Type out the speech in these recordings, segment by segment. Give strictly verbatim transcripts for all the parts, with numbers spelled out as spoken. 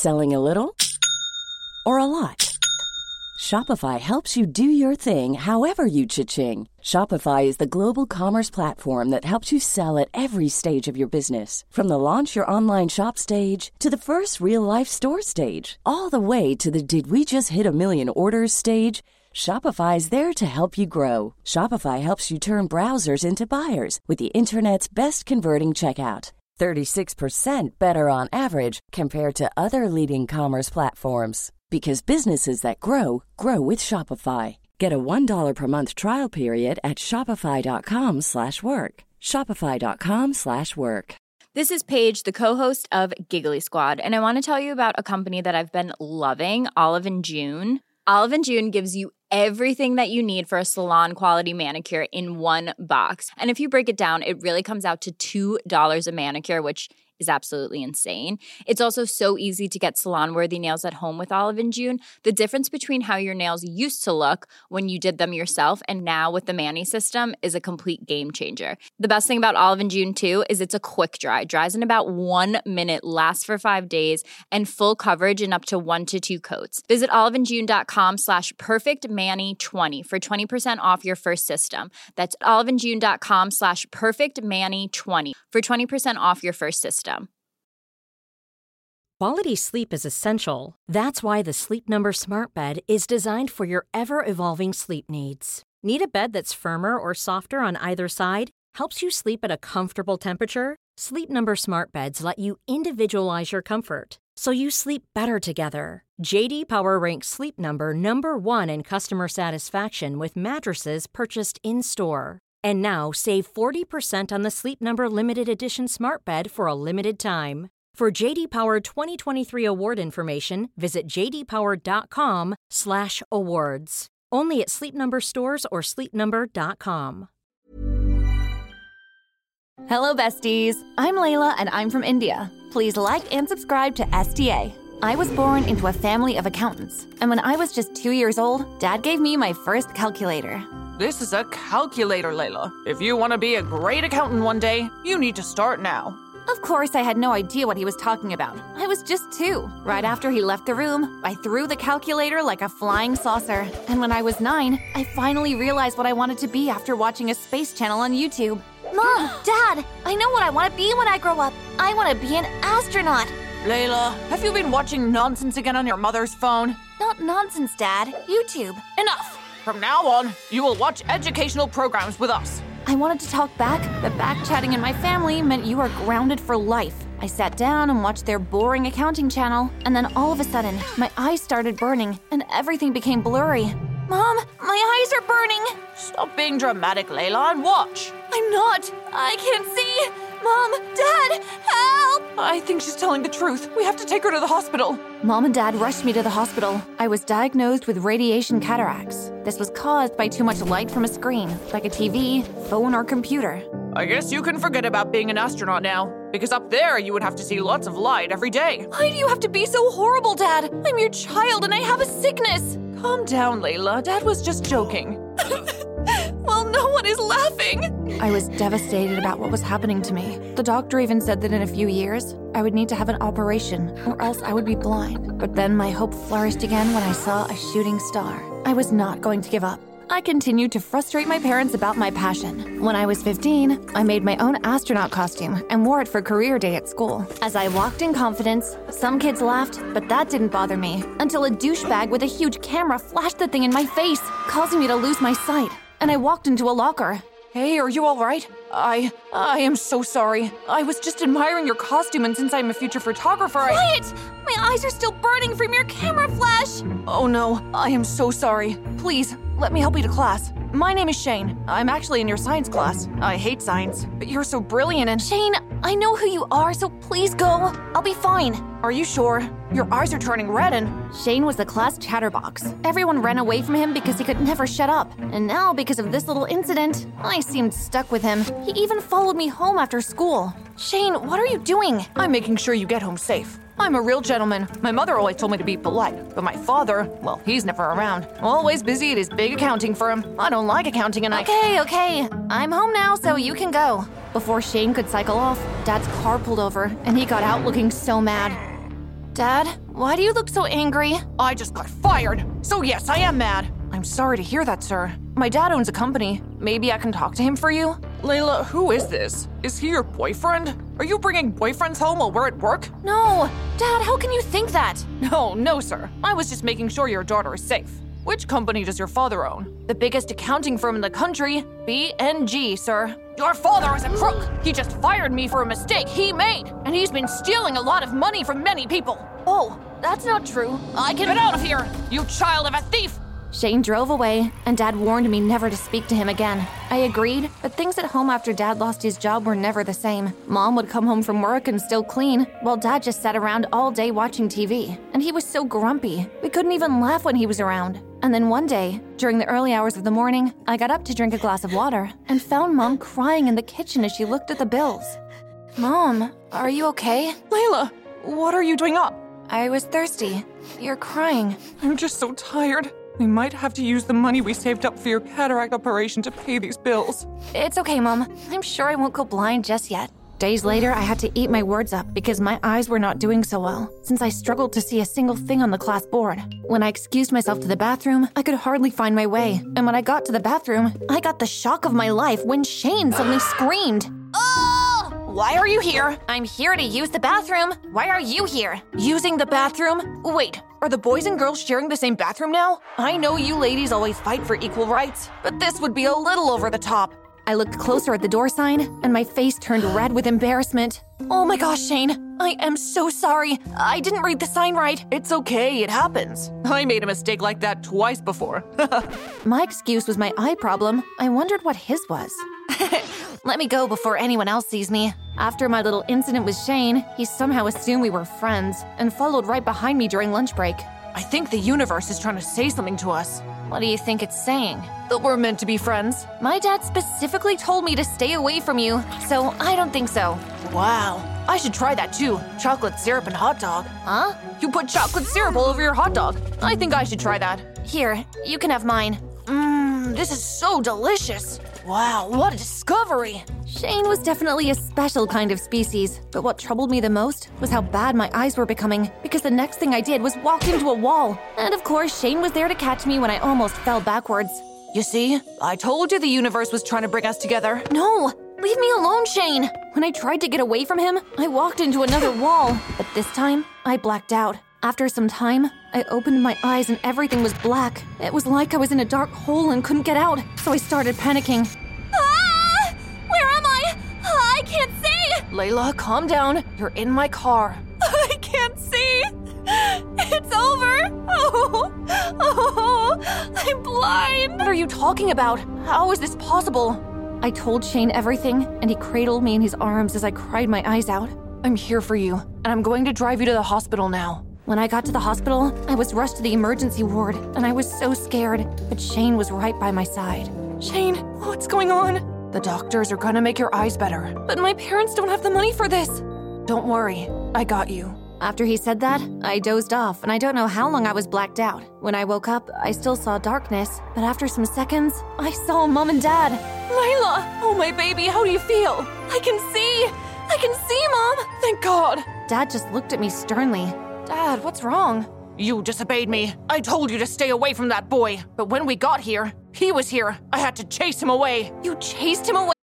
Selling a little or a lot? Shopify helps you do your thing however you cha-ching. Shopify is the global commerce platform that helps you sell at every stage of your business. From the launch your online shop stage to the first real-life store stage, all the way to the did we just hit a million orders stage. Shopify is there to help you grow. Shopify helps you turn browsers into buyers with the internet's best converting checkout. thirty-six percent better on average compared to other leading commerce platforms. Because businesses that grow, grow with Shopify. Get a one dollar per month trial period at shopify.com slash work. Shopify.com slash work. This is Paige, the co-host of Giggly Squad, and I want to tell you about a company that I've been loving, Olive and June. Olive and June gives you everything that you need for a salon-quality manicure in one box. And if you break it down, it really comes out to two dollars a manicure, which is absolutely insane. It's also so easy to get salon-worthy nails at home with Olive and June. The difference between how your nails used to look when you did them yourself and now with the Mani system is a complete game changer. The best thing about Olive and June, too, is it's a quick dry. Dries in about one minute, lasts for five days, and full coverage in up to one to two coats. Visit oliveandjune.com slash perfectmani20 for twenty percent off your first system. That's oliveandjune.com slash perfectmani20 for twenty percent off your first system. Quality sleep is essential. That's why the Sleep Number Smart Bed is designed for your ever-evolving sleep needs. Need a bed that's firmer or softer on either side? Helps you sleep at a comfortable temperature? Sleep Number Smart Beds let you individualize your comfort, so you sleep better together. J D Power ranks Sleep Number number one in customer satisfaction with mattresses purchased in-store. And now, save forty percent on the Sleep Number Limited Edition Smart Bed for a limited time. For J D Power twenty twenty-three award information, visit jdpower.com slash awards. Only at Sleep Number stores or sleep number dot com. Hello, besties. I'm Layla, and I'm from India. Please like and subscribe to S T A. I was born into a family of accountants, and when I was just two years old, Dad gave me my first calculator. This is a calculator, Layla. If you want to be a great accountant one day, you need to start now. Of course, I had no idea what he was talking about. I was just two. Right after he left the room, I threw the calculator like a flying saucer. And when I was nine, I finally realized what I wanted to be after watching a space channel on YouTube. Mom, Dad, I know what I want to be when I grow up. I want to be an astronaut. Layla, have you been watching nonsense again on your mother's phone? Not nonsense, Dad. YouTube. Enough! From now on, you will watch educational programs with us. I wanted to talk back, but back-chatting in my family meant you are grounded for life. I sat down and watched their boring accounting channel, and then all of a sudden, my eyes started burning, and everything became blurry. Mom, my eyes are burning! Stop being dramatic, Layla, and watch. I'm not! I can't see! Mom, Dad, help! I think she's telling the truth. We have to take her to the hospital. Mom and Dad rushed me to the hospital. I was diagnosed with radiation cataracts. This was caused by too much light from a screen, like a T V, phone, or computer. I guess you can forget about being an astronaut now, because up there you would have to see lots of light every day. Why do you have to be so horrible, Dad? I'm your child and I have a sickness. Calm down, Layla. Dad was just joking. Well, no one is laughing. I was devastated about what was happening to me. The doctor even said that in a few years, I would need to have an operation, or else I would be blind. But then my hope flourished again when I saw a shooting star. I was not going to give up. I continued to frustrate my parents about my passion. When I was fifteen, I made my own astronaut costume and wore it for career day at school. As I walked in confidence, some kids laughed, but that didn't bother me until a douchebag with a huge camera flashed the thing in my face, causing me to lose my sight. And I walked into a locker. Hey, are you all right? I, I am so sorry. I was just admiring your costume, and since I'm a future photographer, I- Quiet! My eyes are still burning from your camera flash! Oh no, I am so sorry. Please, let me help you to class. My name is Shane. I'm actually in your science class. I hate science, but you're so brilliant and- Shane, I know who you are, so please go. I'll be fine. Are you sure? Your eyes are turning red and- Shane was the class chatterbox. Everyone ran away from him because he could never shut up. And now, because of this little incident, I seemed stuck with him. He even followed me home after school. Shane, what are you doing? I'm making sure you get home safe. I'm a real gentleman. My mother always told me to be polite, but my father, well, he's never around. Always busy at his big accounting firm. I don't like accounting and I- Okay, okay. I'm home now, so you can go. Before Shane could cycle off, Dad's car pulled over, and he got out looking so mad. Dad, why do you look so angry? I just got fired. So yes, I am mad. I'm sorry to hear that, sir. My dad owns a company. Maybe I can talk to him for you? Layla, who is this? Is he your boyfriend? Are you bringing boyfriends home while we're at work? No. Dad, how can you think that? No, no, sir. I was just making sure your daughter is safe. Which company does your father own? The biggest accounting firm in the country, B and G, sir. Your father is a crook. He just fired me for a mistake he made, and he's been stealing a lot of money from many people. Oh, that's not true. I can- Get out of here, you child of a thief! Shane drove away, and Dad warned me never to speak to him again. I agreed, but things at home after Dad lost his job were never the same. Mom would come home from work and still clean, while Dad just sat around all day watching T V. And he was so grumpy. We couldn't even laugh when he was around. And then one day, during the early hours of the morning, I got up to drink a glass of water and found Mom crying in the kitchen as she looked at the bills. Mom, are you okay? Layla, what are you doing up? I was thirsty. You're crying. I'm just so tired. We might have to use the money we saved up for your cataract operation to pay these bills. It's okay, Mom. I'm sure I won't go blind just yet. Days later, I had to eat my words up because my eyes were not doing so well, since I struggled to see a single thing on the class board. When I excused myself to the bathroom, I could hardly find my way. And when I got to the bathroom, I got the shock of my life when Shane suddenly screamed. Oh! Why are you here? I'm here to use the bathroom. Why are you here? Using the bathroom? Wait, are the boys and girls sharing the same bathroom now? I know you ladies always fight for equal rights, but this would be a little over the top. I looked closer at the door sign, and my face turned red with embarrassment. Oh my gosh, Shane. I am so sorry. I didn't read the sign right. It's okay, it happens. I made a mistake like that twice before. My excuse was my eye problem. I wondered what his was. Let me go before anyone else sees me. After my little incident with Shane, he somehow assumed we were friends and followed right behind me during lunch break. I think the universe is trying to say something to us. What do you think it's saying? That we're meant to be friends. My dad specifically told me to stay away from you, so I don't think so. Wow. I should try that too. Chocolate syrup and hot dog. Huh? You put chocolate syrup all over your hot dog. I think I should try that. Here, you can have mine. Mmm, this is so delicious. Wow, what a discovery. Shane was definitely a special kind of species, but what troubled me the most was how bad my eyes were becoming, because the next thing I did was walk into a wall. And of course, Shane was there to catch me when I almost fell backwards. You see, I told you the universe was trying to bring us together. No, leave me alone, Shane. When I tried to get away from him, I walked into another wall, but this time, I blacked out. After some time, I opened my eyes and everything was black. It was like I was in a dark hole and couldn't get out, so I started panicking. Ah! Where am I? I can't see! Layla, calm down. You're in my car. I can't see! It's over! Oh! Oh! I'm blind! What are you talking about? How is this possible? I told Shane everything, and he cradled me in his arms as I cried my eyes out. I'm here for you, and I'm going to drive you to the hospital now. When I got to the hospital, I was rushed to the emergency ward, and I was so scared, but Shane was right by my side. Shane, what's going on? The doctors are gonna make your eyes better. But my parents don't have the money for this. Don't worry, I got you. After he said that, I dozed off, and I don't know how long I was blacked out. When I woke up, I still saw darkness, but after some seconds, I saw Mom and Dad. Layla! Oh, my baby, how do you feel? I can see! I can see, Mom! Thank God! Dad just looked at me sternly. Dad, what's wrong? You disobeyed me. I told you to stay away from that boy. But when we got here, he was here. I had to chase him away. You chased him away?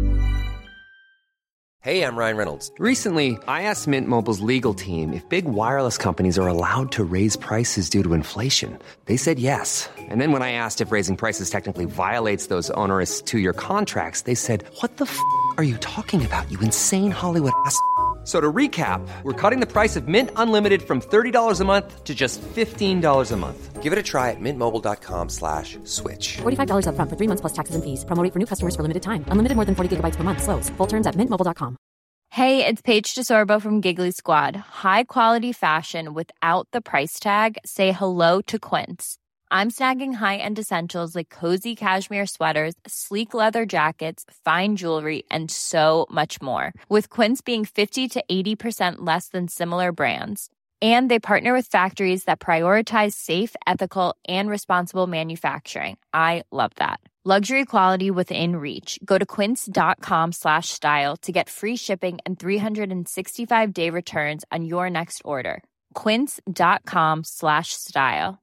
Hey, I'm Ryan Reynolds. Recently, I asked Mint Mobile's legal team if big wireless companies are allowed to raise prices due to inflation. They said yes. And then when I asked if raising prices technically violates those onerous two-year contracts, they said, "What the f*** are you talking about, you insane Hollywood ass f- So to recap, we're cutting the price of Mint Unlimited from thirty dollars a month to just fifteen dollars a month. Give it a try at mintmobile.com slash switch. forty-five dollars up front for three months plus taxes and fees. Promo rate for new customers for limited time. Unlimited more than forty gigabytes per month. Slows full terms at mint mobile dot com. Hey, it's Paige DeSorbo from Giggly Squad. High quality fashion without the price tag. Say hello to Quince. I'm snagging high-end essentials like cozy cashmere sweaters, sleek leather jackets, fine jewelry, and so much more. With Quince being fifty to eighty percent less than similar brands. And they partner with factories that prioritize safe, ethical, and responsible manufacturing. I love that. Luxury quality within reach. Go to quince.com slash style to get free shipping and three sixty-five day returns on your next order. quince.com slash style.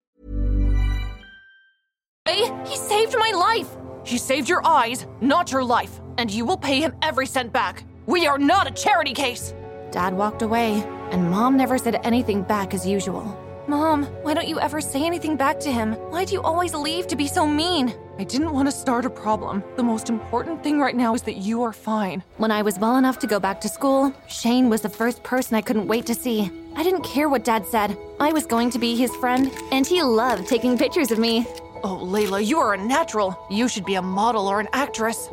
Hey, he saved my life! He saved your eyes, not your life, and you will pay him every cent back. We are not a charity case! Dad walked away, and Mom never said anything back as usual. Mom, why don't you ever say anything back to him? Why do you always leave to be so mean? I didn't want to start a problem. The most important thing right now is that you are fine. When I was well enough to go back to school, Shane was the first person I couldn't wait to see. I didn't care what Dad said. I was going to be his friend, and he loved taking pictures of me. Oh, Layla, you are a natural. You should be a model or an actress.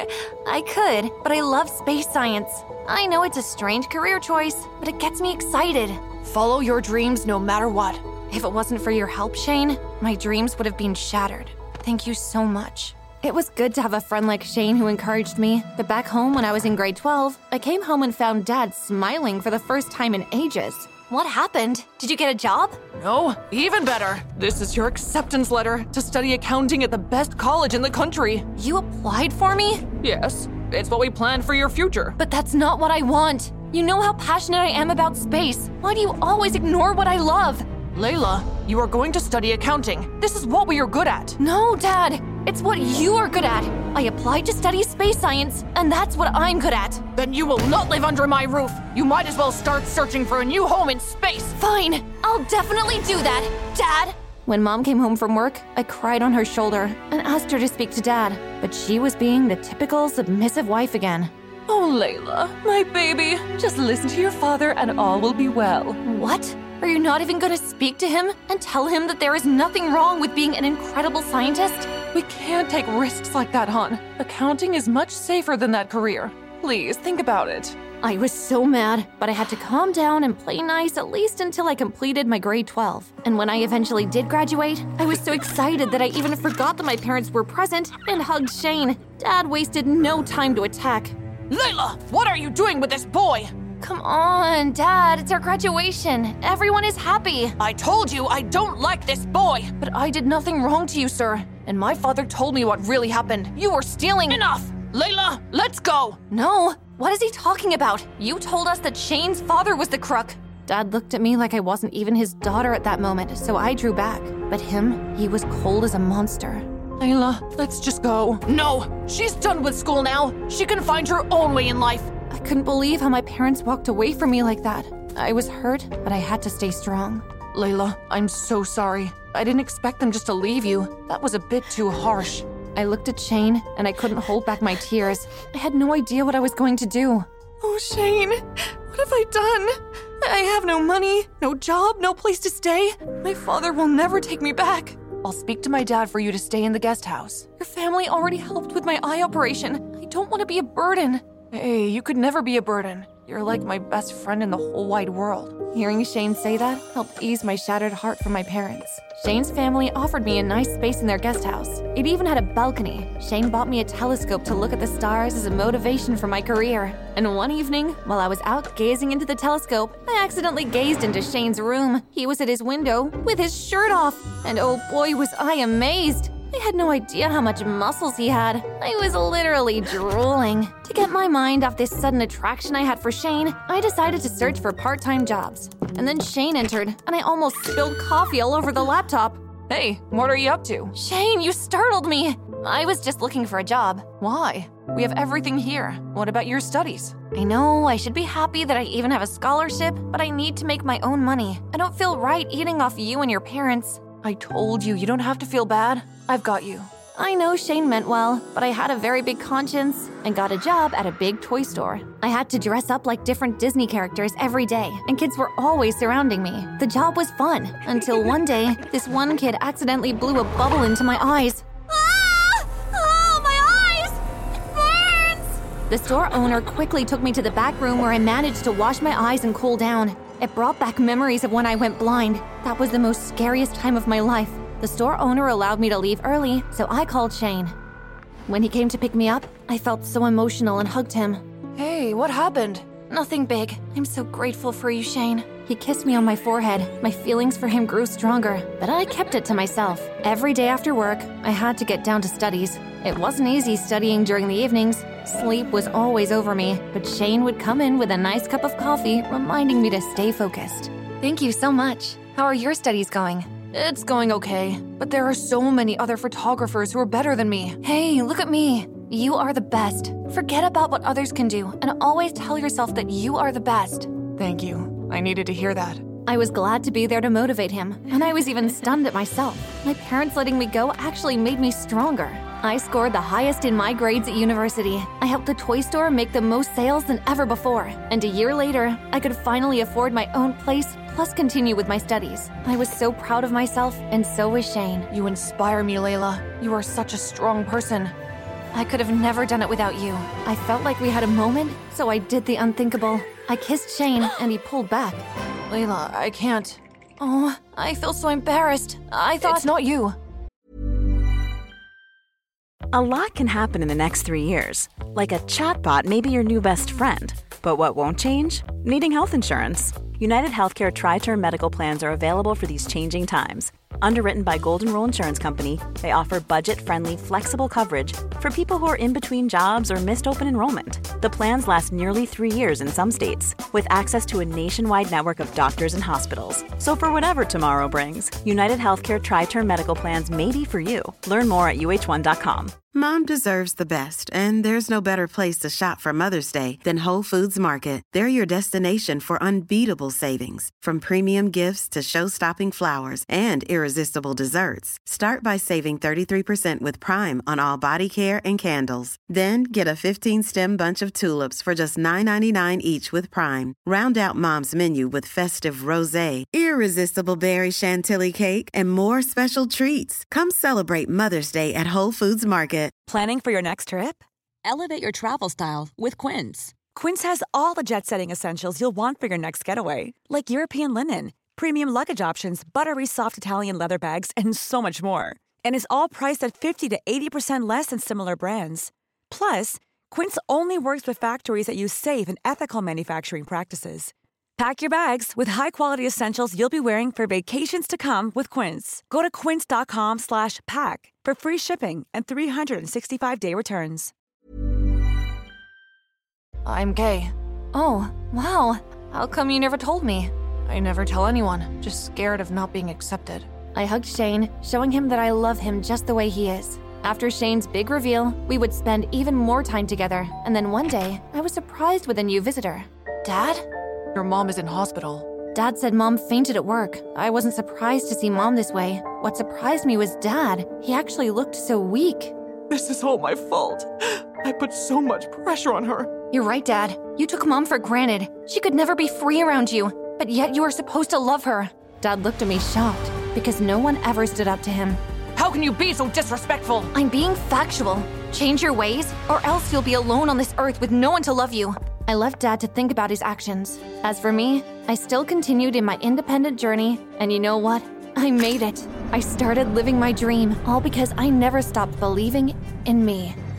I could, but I love space science. I know it's a strange career choice, but it gets me excited. Follow your dreams no matter what. If it wasn't for your help, Shane, my dreams would have been shattered. Thank you so much. It was good to have a friend like Shane who encouraged me, but back home when I was in grade twelve, I came home and found Dad smiling for the first time in ages. What happened? Did you get a job? No, even better. This is your acceptance letter to study accounting at the best college in the country. You applied for me? Yes, it's what we planned for your future. But that's not what I want. You know how passionate I am about space. Why do you always ignore what I love? Layla, you are going to study accounting. This is what we are good at. No, Dad. It's what you are good at. I applied to study space science, and that's what I'm good at. Then you will not live under my roof. You might as well start searching for a new home in space. Fine. I'll definitely do that, Dad. When Mom came home from work, I cried on her shoulder and asked her to speak to Dad, but she was being the typical submissive wife again. Oh, Layla, my baby, just listen to your father and all will be well. What? Are you not even going to speak to him and tell him that there is nothing wrong with being an incredible scientist? We can't take risks like that, hon. Accounting is much safer than that career. Please, think about it. I was so mad, but I had to calm down and play nice at least until I completed my grade twelve. And when I eventually did graduate, I was so excited that I even forgot that my parents were present and hugged Shane. Dad wasted no time to attack. Layla, what are you doing with this boy? Come on, Dad, it's our graduation. Everyone is happy. I told you I don't like this boy. But I did nothing wrong to you, sir. And my father told me what really happened. You were stealing. Enough! Layla, let's go! No, what is he talking about? You told us that Shane's father was the crook. Dad looked at me like I wasn't even his daughter at that moment, so I drew back. But him, he was cold as a monster. Layla, let's just go. No, she's done with school now. She can find her own way in life. I couldn't believe how my parents walked away from me like that. I was hurt, but I had to stay strong. Layla, I'm so sorry. I didn't expect them just to leave you. That was a bit too harsh. I looked at Shane, and I couldn't hold back my tears. I had no idea what I was going to do. Oh, Shane, what have I done? I have no money, no job, no place to stay. My father will never take me back. I'll speak to my dad for you to stay in the guest house. Your family already helped with my eye operation. I don't want to be a burden. Hey, you could never be a burden. You're like my best friend in the whole wide world. Hearing Shane say that helped ease my shattered heart for my parents. Shane's family offered me a nice space in their guest house. It even had a balcony. Shane bought me a telescope to look at the stars as a motivation for my career. And one evening, while I was out gazing into the telescope, I accidentally gazed into Shane's room. He was at his window with his shirt off. And oh boy, was I amazed. I had no idea how much muscles he had. I was literally drooling. To get my mind off this sudden attraction I had for Shane, I decided to search for part-time jobs. And then Shane entered, and I almost spilled coffee all over the laptop. Hey, what are you up to? Shane, you startled me. I was just looking for a job. Why? We have everything here. What about your studies? I know, I should be happy that I even have a scholarship, but I need to make my own money. I don't feel right eating off you and your parents. I told you, you don't have to feel bad. I've got you. I know Shane meant well, but I had a very big conscience and got a job at a big toy store. I had to dress up like different Disney characters every day, and kids were always surrounding me. The job was fun, until one day, this one kid accidentally blew a bubble into my eyes. Ah! Oh, my eyes! It burns! The store owner quickly took me to the back room where I managed to wash my eyes and cool down. It brought back memories of when I went blind. That was the most scariest time of my life. The store owner allowed me to leave early, so I called Shane. When he came to pick me up, I felt so emotional and hugged him. Hey, what happened? Nothing big. I'm so grateful for you, Shane. He kissed me on my forehead. My feelings for him grew stronger, but I kept it to myself. Every day after work, I had to get down to studies. It wasn't easy studying during the evenings. Sleep was always over me, but Shane would come in with a nice cup of coffee, reminding me to stay focused. Thank you so much. How are your studies going? It's going okay, but there are so many other photographers who are better than me. Hey, look at me. You are the best. Forget about what others can do and always tell yourself that you are the best. Thank you. I needed to hear that. I was glad to be there to motivate him, and I was even stunned at myself. My parents letting me go actually made me stronger. I scored the highest in my grades at university. I helped the toy store make the most sales than ever before. And a year later, I could finally afford my own place, plus continue with my studies. I was so proud of myself, and so was Shane. You inspire me, Layla. You are such a strong person. I could have never done it without you. I felt like we had a moment, so I did the unthinkable. I kissed Shane, and he pulled back. Layla, I can't. Oh, I feel so embarrassed. I thought... It's not you. A lot can happen in the next three years. Like a chatbot may be your new best friend. But what won't change? Needing health insurance. United Healthcare Tri-Term Medical Plans are available for these changing times. Underwritten by Golden Rule Insurance Company, they offer budget-friendly, flexible coverage for people who are in between jobs or missed open enrollment. The plans last nearly three years in some states, with access to a nationwide network of doctors and hospitals. So for whatever tomorrow brings, United Healthcare Tri-Term Medical Plans may be for you. Learn more at U H one dot com. Mom deserves the best, and there's no better place to shop for Mother's Day than Whole Foods Market. They're your destination for unbeatable savings, from premium gifts to show-stopping flowers and irresistible desserts. Start by saving thirty-three percent with Prime on all body care and candles. Then get a fifteen-stem bunch of tulips for just nine ninety-nine each with Prime. Round out Mom's menu with festive rosé, irresistible berry chantilly cake, and more special treats. Come celebrate Mother's Day at Whole Foods Market. Planning for your next trip? Elevate your travel style with Quince. Quince has all the jet-setting essentials you'll want for your next getaway, like European linen, premium luggage options, buttery soft Italian leather bags, and so much more. And is all priced at fifty to eighty percent less than similar brands. Plus, Quince only works with factories that use safe and ethical manufacturing practices. Pack your bags with high-quality essentials you'll be wearing for vacations to come with Quince. Go to quince.com slash pack for free shipping and three sixty-five day returns. I'm gay. Oh, wow. How come you never told me? I never tell anyone, just scared of not being accepted. I hugged Shane, showing him that I love him just the way he is. After Shane's big reveal, we would spend even more time together, and then one day, I was surprised with a new visitor. Dad? Your mom is in hospital. Dad said Mom fainted at work. I wasn't surprised to see Mom this way. What surprised me was Dad. He actually looked so weak. This is all my fault. I put so much pressure on her. You're right, Dad. You took Mom for granted. She could never be free around you, but yet you are supposed to love her. Dad looked at me shocked, because no one ever stood up to him. How can you be so disrespectful? I'm being factual. Change your ways, or else you'll be alone on this earth with no one to love you. I left Dad to think about his actions. As for me, I still continued in my independent journey, and you know what? I made it. I started living my dream, all because I never stopped believing in me.